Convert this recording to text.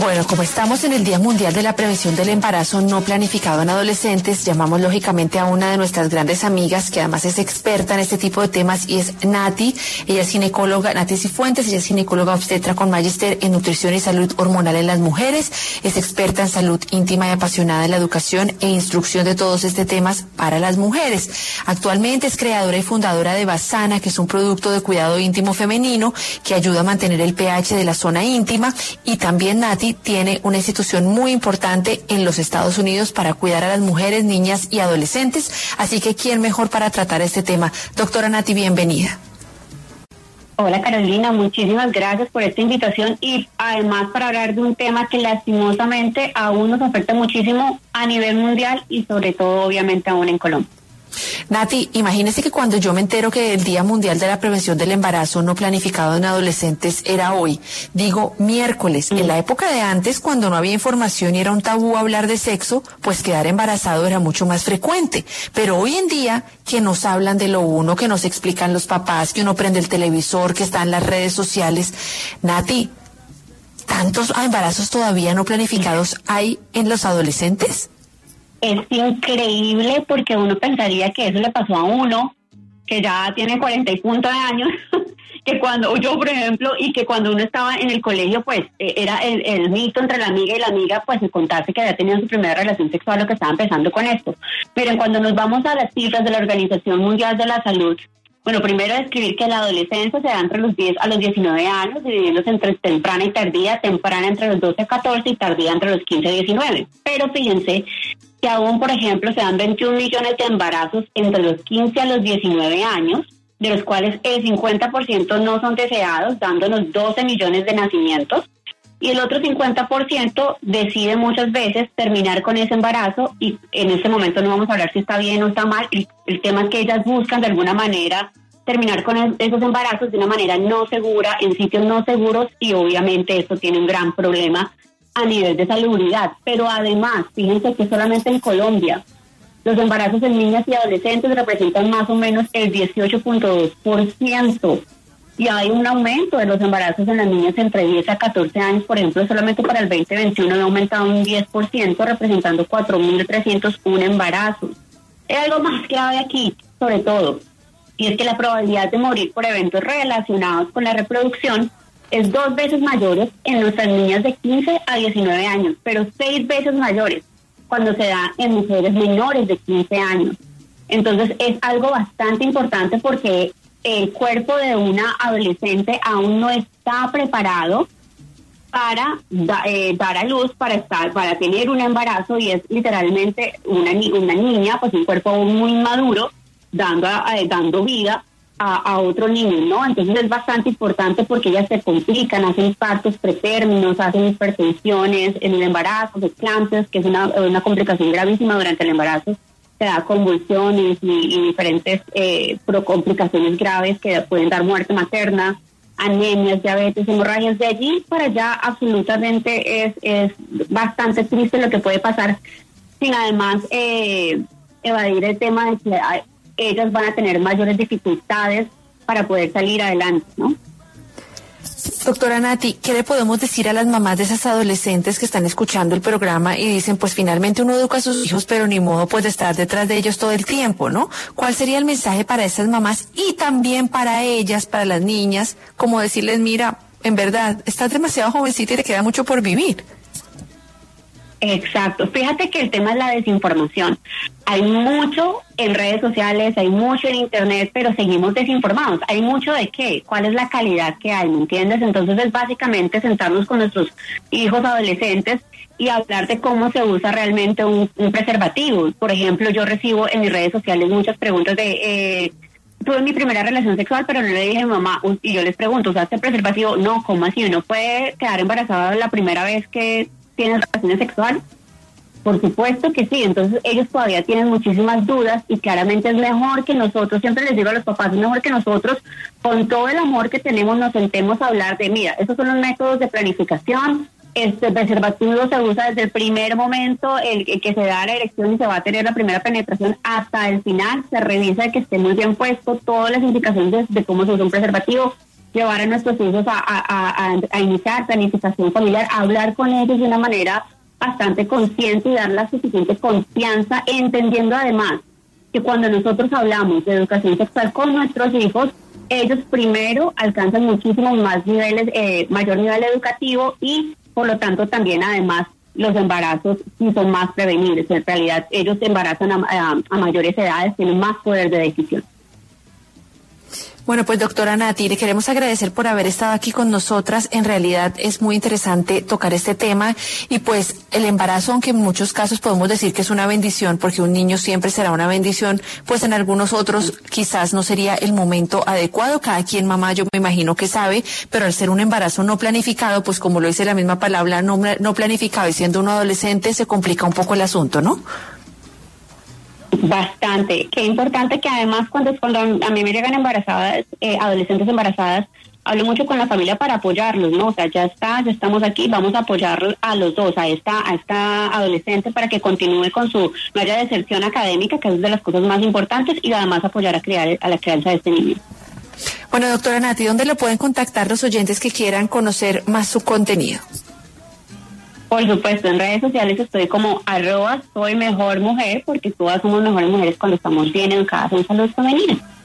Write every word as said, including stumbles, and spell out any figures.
Bueno, como estamos en el Día Mundial de la Prevención del Embarazo No Planificado en Adolescentes, llamamos lógicamente a una de nuestras grandes amigas que además es experta en este tipo de temas y es Nati. Ella es ginecóloga, Nati Cifuentes, ella es ginecóloga obstetra con magíster en nutrición y salud hormonal en las mujeres, es experta en salud íntima y apasionada en la educación e instrucción de todos estos temas para las mujeres. Actualmente es creadora y fundadora de Basana, que es un producto de cuidado íntimo femenino que ayuda a mantener el pH de la zona íntima, y también Nati tiene una institución muy importante en los Estados Unidos para cuidar a las mujeres, niñas y adolescentes, así que ¿quién mejor para tratar este tema? Doctora Nati, bienvenida. Hola Carolina, muchísimas gracias por esta invitación y además para hablar de un tema que lastimosamente aún nos afecta muchísimo a nivel mundial y sobre todo obviamente aún en Colombia. Nati, imagínese que cuando yo me entero que el Día Mundial de la Prevención del Embarazo No Planificado en Adolescentes era hoy, digo miércoles, mm. en la época de antes, cuando no había información y era un tabú hablar de sexo, pues quedar embarazado era mucho más frecuente. Pero hoy en día, que nos hablan de lo uno, que nos explican los papás, que uno prende el televisor, que está en las redes sociales. Nati, ¿tantos embarazos todavía no planificados hay en los adolescentes? Es increíble porque uno pensaría que eso le pasó a uno, que ya tiene cuarenta y puntos de años, que cuando yo, por ejemplo, y que cuando uno estaba en el colegio, pues era el, el mito entre la amiga y la amiga, pues el contarse que había tenido su primera relación sexual o que estaba empezando con esto. Miren, cuando nos vamos a las cifras de la Organización Mundial de la Salud, bueno, primero describir que la adolescencia se da entre los diez a los diecinueve años, dividiéndose entre temprana y tardía, temprana entre los doce a catorce y tardía entre los quince a diecinueve. Pero fíjense que aún, por ejemplo, se dan veintiún millones de embarazos entre los quince a los diecinueve años, de los cuales el cincuenta por ciento no son deseados, dándonos doce millones de nacimientos, y el otro cincuenta por ciento decide muchas veces terminar con ese embarazo, y en este momento no vamos a hablar si está bien o está mal. El, el tema es que ellas buscan de alguna manera terminar con el, esos embarazos de una manera no segura, en sitios no seguros, y obviamente esto tiene un gran problema a nivel de salubridad. Pero además, fíjense que solamente en Colombia los embarazos en niñas y adolescentes representan más o menos el dieciocho punto dos por ciento, y hay un aumento de los embarazos en las niñas entre diez a catorce años. Por ejemplo, solamente para el veinte veintiuno ha aumentado un diez por ciento, representando cuatro mil trescientos uno embarazos. Hay algo más clave aquí, sobre todo, y es que la probabilidad de morir por eventos relacionados con la reproducción es dos veces mayores en nuestras niñas de quince a diecinueve años, pero seis veces mayores cuando se da en mujeres menores de quince años. Entonces es algo bastante importante porque el cuerpo de una adolescente aún no está preparado para da, eh, dar a luz, para estar, para tener un embarazo, y es literalmente una, una niña, pues un cuerpo aún muy maduro, dando, eh, dando vida A, a otro niño, ¿no? Entonces es bastante importante porque ellas se complican, hacen partos pretérminos, hacen hipertensiones en el embarazo, eclampsias, que es una, una complicación gravísima durante el embarazo, se da convulsiones y, y diferentes eh, complicaciones graves que pueden dar muerte materna, anemias, diabetes, hemorragias. De allí para allá absolutamente es, es bastante triste lo que puede pasar, sin además eh, evadir el tema de que hay, ellas van a tener mayores dificultades para poder salir adelante, ¿no? Doctora Nati, ¿qué le podemos decir a las mamás de esas adolescentes que están escuchando el programa y dicen, pues finalmente uno educa a sus hijos, pero ni modo pues de estar detrás de ellos todo el tiempo, ¿no? ¿Cuál sería el mensaje para esas mamás y también para ellas, para las niñas, como decirles, mira, en verdad, estás demasiado jovencita y te queda mucho por vivir? Exacto. Fíjate que el tema es la desinformación. Hay mucho en redes sociales, hay mucho en internet, pero seguimos desinformados. Hay mucho de qué, cuál es la calidad que hay, ¿me entiendes? Entonces es básicamente sentarnos con nuestros hijos adolescentes y hablar de cómo se usa realmente un, un preservativo. Por ejemplo, yo recibo en mis redes sociales muchas preguntas de... Eh, tuve mi primera relación sexual, pero no le dije a mi mamá, y yo les pregunto, ¿usaste preservativo? No, ¿cómo así? ¿Uno puede quedar embarazada la primera vez que tienen relaciones sexuales? Por supuesto que sí. Entonces ellos todavía tienen muchísimas dudas y claramente es mejor que nosotros, siempre les digo a los papás, es mejor que nosotros con todo el amor que tenemos nos sentemos a hablar de, mira, esos son los métodos de planificación, este preservativo se usa desde el primer momento, el, el que se da la erección y se va a tener la primera penetración hasta el final, se revisa que esté muy bien puesto, todas las indicaciones de, de cómo se usa un preservativo. llevar a nuestros hijos a, a, a, a iniciar planificación familiar, a hablar con ellos de una manera bastante consciente y dar la suficiente confianza, entendiendo además que cuando nosotros hablamos de educación sexual con nuestros hijos, ellos primero alcanzan muchísimos más niveles, eh, mayor nivel educativo y por lo tanto también además los embarazos sí son más prevenibles. En realidad ellos se embarazan a, a, a mayores edades, tienen más poder de decisión. Bueno, pues doctora Nati, le queremos agradecer por haber estado aquí con nosotras. En realidad es muy interesante tocar este tema y pues el embarazo, aunque en muchos casos podemos decir que es una bendición, porque un niño siempre será una bendición, pues en algunos otros quizás no sería el momento adecuado. Cada quien, mamá, yo me imagino que sabe, pero al ser un embarazo no planificado, pues como lo dice la misma palabra, no, no planificado y siendo un adolescente se complica un poco el asunto, ¿no? Bastante. Qué importante que además cuando, cuando a mí me llegan embarazadas, eh, adolescentes embarazadas, hablo mucho con la familia para apoyarlos, ¿no? O sea, ya está, ya estamos aquí, vamos a apoyar a los dos, a esta, a esta adolescente para que continúe con su, no haya deserción académica, que es de las cosas más importantes, y además apoyar a criar a la crianza de este niño. Bueno, doctora Nati, ¿dónde lo pueden contactar los oyentes que quieran conocer más su contenido? Por supuesto, en redes sociales estoy como arroba soy mejor mujer, porque todas somos mejores mujeres cuando estamos bien educadas en salud femenina.